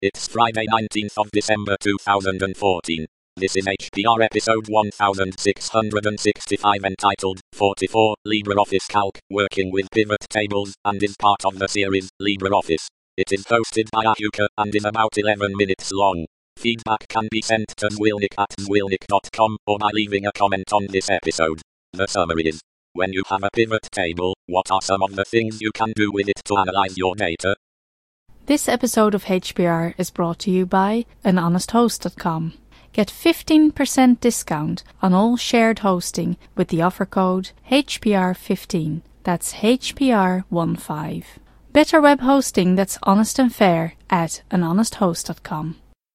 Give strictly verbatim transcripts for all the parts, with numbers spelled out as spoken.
It's Friday nineteenth of December two thousand fourteen. This is H P R episode one thousand six hundred sixty-five entitled forty-four LibreOffice Calc, Working with Pivot Tables, and is part of the series LibreOffice. It is hosted by Ahuka and is about eleven minutes long. Feedback can be sent to zwilnik at zwilnik dot com or by leaving a comment on this episode. The summary is: when you have a pivot table, what are some of the things you can do with it to analyze your data? This episode of H P R is brought to you by an honest host dot com. Get fifteen percent discount on all shared hosting with the offer code H P R fifteen. That's H P R fifteen. Better web hosting that's honest and fair at an honest host dot com.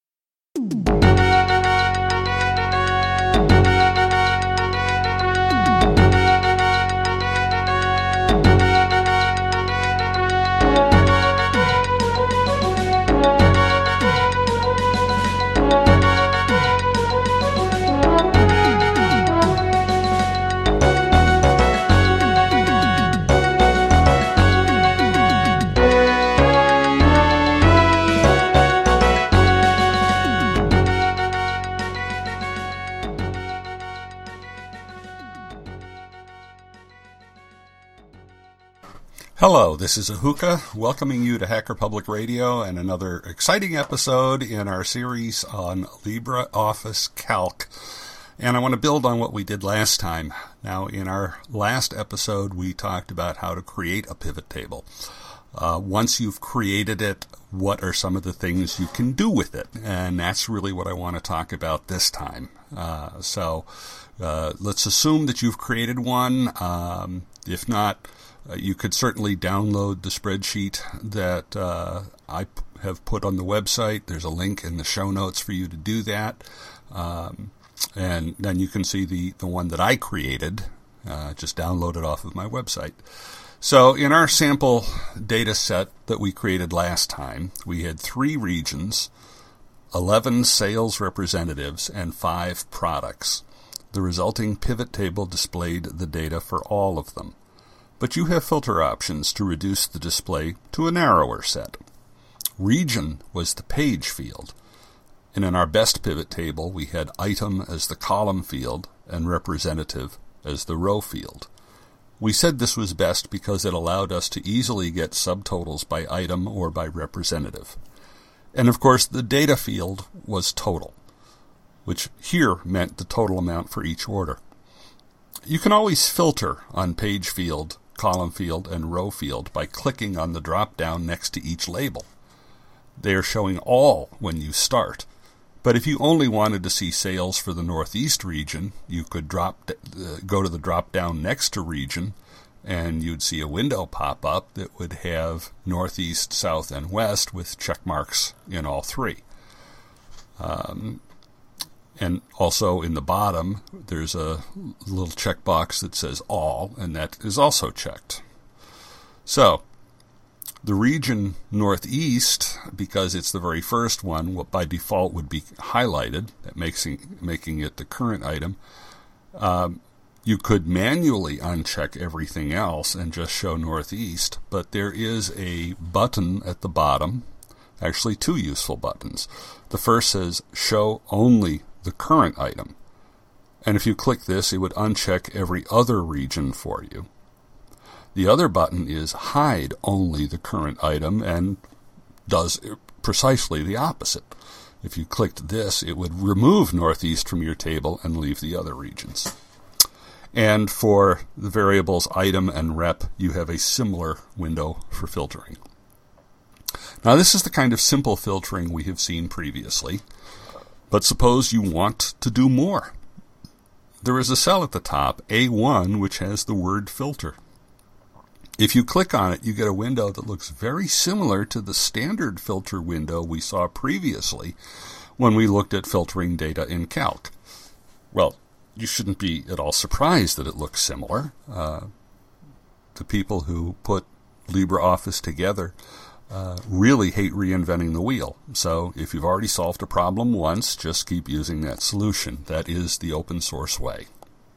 Hello, this is Ahuka, welcoming you to Hacker Public Radio and another exciting episode in our series on LibreOffice Calc. And I want to build on what we did last time. Now, in our last episode, we talked about how to create a pivot table. Uh, once you've created it, what are some of the things you can do with it? And that's really what I want to talk about this time. Uh, so uh, let's assume that you've created one. Um, if not, Uh, you could certainly download the spreadsheet that uh, I p- have put on the website. There's a link in the show notes for you to do that. Um, and then you can see the, the one that I created. Uh, just download it off of my website. So in our sample data set that we created last time, we had three regions, eleven sales representatives, and five products. The resulting pivot table displayed the data for all of them. But you have filter options to reduce the display to a narrower set. Region was the page field, and in our best pivot table we had item as the column field and representative as the row field. We said this was best because it allowed us to easily get subtotals by item or by representative. And of course the data field was total, which here meant the total amount for each order. You can always filter on page field, column field, and row field by clicking on the drop-down next to each label. They are showing all when you start, but if you only wanted to see sales for the Northeast region, you could drop uh, go to the drop-down next to region, and you'd see a window pop up that would have Northeast, South, and West with check marks in all three. Um, And also in the bottom, there's a little checkbox that says all, and that is also checked. So, the region Northeast, because it's the very first one, what by default would be highlighted, that makes it, making it the current item. Um, you could manually uncheck everything else and just show Northeast, but there is a button at the bottom, actually two useful buttons. The first says show only the current item. And if you click this, it would uncheck every other region for you. The other button is hide only the current item and does precisely the opposite. If you clicked this, it would remove Northeast from your table and leave the other regions. And for the variables item and rep, you have a similar window for filtering. Now, this is the kind of simple filtering we have seen previously. But suppose you want to do more. There is a cell at the top, A one, which has the word filter. If you click on it, you get a window that looks very similar to the standard filter window we saw previously when we looked at filtering data in Calc. Well, you shouldn't be at all surprised that it looks similar. Uh, the people who put LibreOffice together Uh, really hate reinventing the wheel. So if you've already solved a problem once, just keep using that solution. That is the open source way.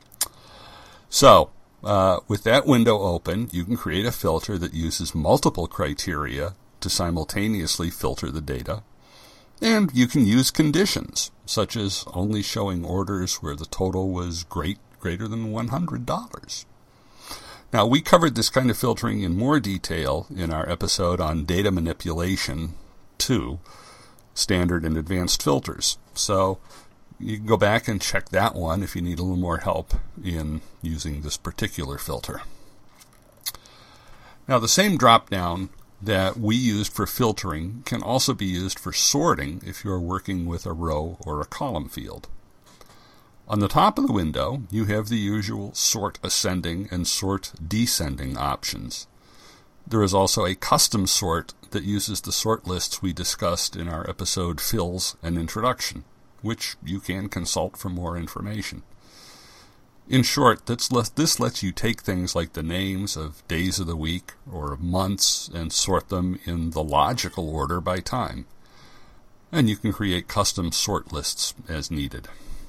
So uh, with that window open, you can create a filter that uses multiple criteria to simultaneously filter the data. And you can use conditions, such as only showing orders where the total was great, greater than one hundred dollars. Now, we covered this kind of filtering in more detail in our episode on Data Manipulation two, Standard and Advanced Filters. So you can go back and check that one if you need a little more help in using this particular filter. Now, the same drop-down that we used for filtering can also be used for sorting if you're working with a row or a column field. On the top of the window, you have the usual sort ascending and sort descending options. There is also a custom sort that uses the sort lists we discussed in our episode Fills and Introduction, which you can consult for more information. In short, this lets you take things like the names of days of the week or of months and sort them in the logical order by time. And you can create custom sort lists as needed.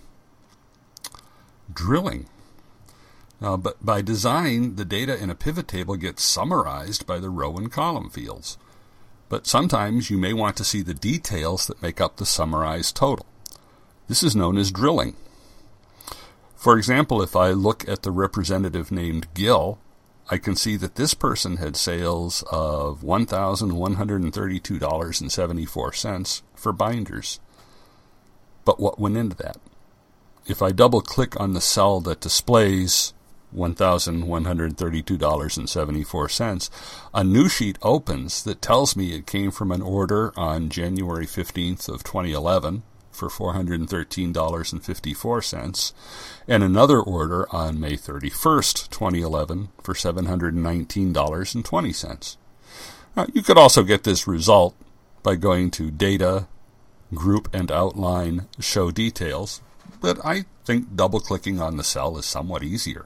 Drilling. Now, but by design, the data in a pivot table gets summarized by the row and column fields. But sometimes you may want to see the details that make up the summarized total. This is known as drilling. For example, if I look at the representative named Gil, I can see that this person had sales of one thousand one hundred thirty-two dollars and seventy-four cents for binders. But what went into that? If I double-click on the cell that displays one thousand one hundred thirty-two dollars and seventy-four cents, a new sheet opens that tells me it came from an order on January fifteenth of twenty eleven for four hundred thirteen dollars and fifty-four cents, and another order on May thirty-first, twenty eleven for seven hundred nineteen dollars and twenty cents. Now, you could also get this result by going to Data, Group and Outline, Show Details, but I think double-clicking on the cell is somewhat easier.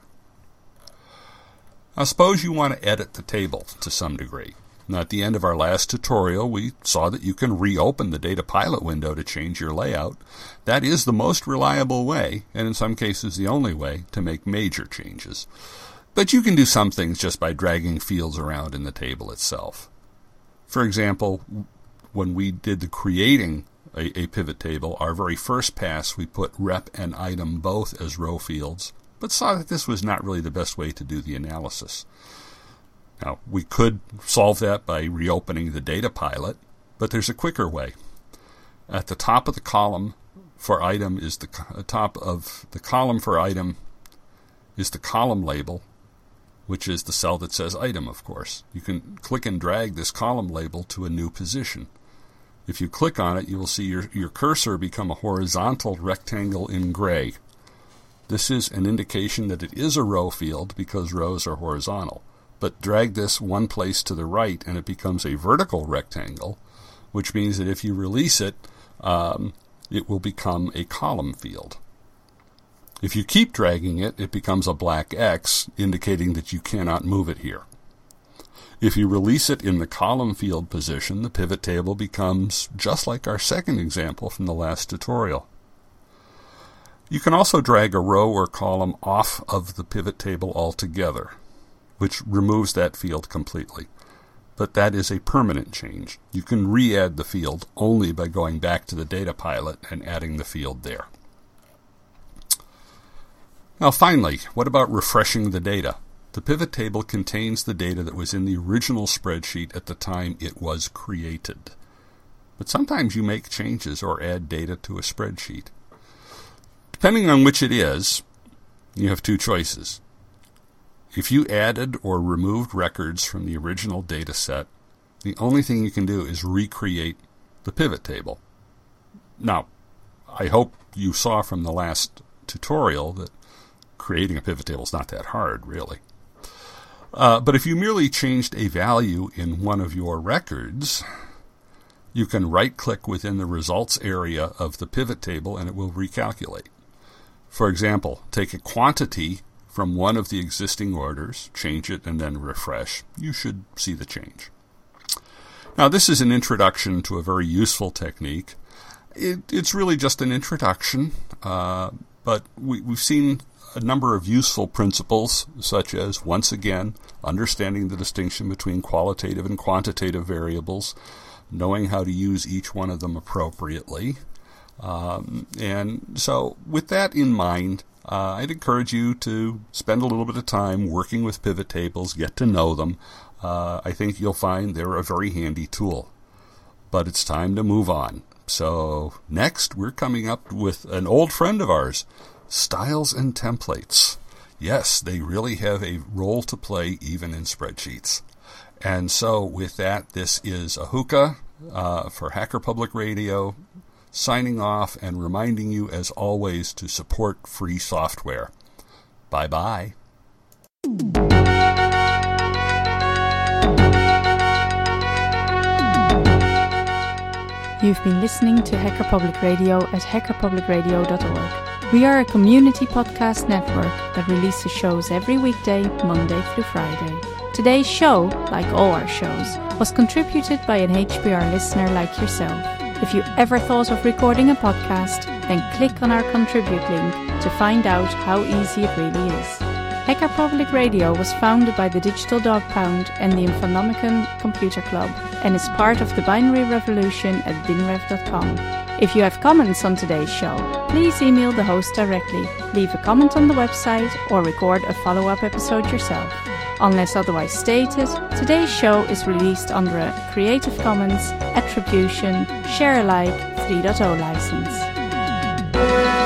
Now, suppose you want to edit the table to some degree. Now, at the end of our last tutorial, we saw that you can reopen the Data Pilot window to change your layout. That is the most reliable way, and in some cases the only way, to make major changes. But you can do some things just by dragging fields around in the table itself. For example, when we did the creating A, a pivot table, our very first pass, we put rep and item both as row fields, but saw that this was not really the best way to do the analysis. Now, we could solve that by reopening the Data Pilot, but there's a quicker way. At the top of the column for item is the top of the column for item is the column label, which is the cell that says item, of course. You can click and drag this column label to a new position. If you click on it, you will see your, your cursor become a horizontal rectangle in gray. This is an indication that it is a row field because rows are horizontal. But drag this one place to the right and it becomes a vertical rectangle, which means that if you release it, um, it will become a column field. If you keep dragging it, it becomes a black X, indicating that you cannot move it here. If you release it in the column field position, the pivot table becomes just like our second example from the last tutorial. You can also drag a row or column off of the pivot table altogether, which removes that field completely. But that is a permanent change. You can re-add the field only by going back to the Data Pilot and adding the field there. Now finally, what about refreshing the data? The pivot table contains the data that was in the original spreadsheet at the time it was created. But sometimes you make changes or add data to a spreadsheet. Depending on which it is, you have two choices. If you added or removed records from the original data set, the only thing you can do is recreate the pivot table. Now, I hope you saw from the last tutorial that creating a pivot table is not that hard, really. Uh, but if you merely changed a value in one of your records, you can right-click within the results area of the pivot table and it will recalculate. For example, take a quantity from one of the existing orders, change it, and then refresh. You should see the change. Now, this is an introduction to a very useful technique. It, it's really just an introduction, uh, but we, we've seen a number of useful principles, such as, once again, understanding the distinction between qualitative and quantitative variables, knowing how to use each one of them appropriately. Um, and so with that in mind, uh, I'd encourage you to spend a little bit of time working with pivot tables, get to know them. Uh, I think you'll find they're a very handy tool. But it's time to move on. So next, we're coming up with an old friend of ours, styles and templates. Yes, they really have a role to play even in spreadsheets. And so with that, this is Ahuka uh, for Hacker Public Radio, signing off and reminding you, as always, to support free software. Bye-bye. You've been listening to Hacker Public Radio at hacker public radio dot org. We are a community podcast network that releases shows every weekday, Monday through Friday. Today's show, like all our shows, was contributed by an H P R listener like yourself. If you ever thought of recording a podcast, then click on our contribute link to find out how easy it really is. Hacker Public Radio was founded by the Digital Dog Pound and the Infonomicon Computer Club and is part of the binary revolution at binrev dot com. If you have comments on today's show, please email the host directly, leave a comment on the website, or record a follow-up episode yourself. Unless otherwise stated, today's show is released under a Creative Commons Attribution Share Alike three point oh license.